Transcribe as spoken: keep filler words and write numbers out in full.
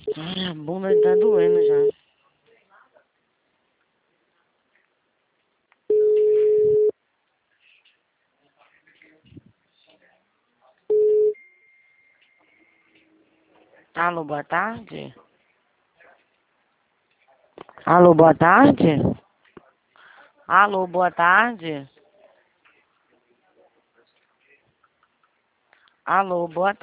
Ai, a bunda tá doendo já. Alô, boa tarde? Alô, boa tarde? Alô, boa tarde? Alô, boa tarde.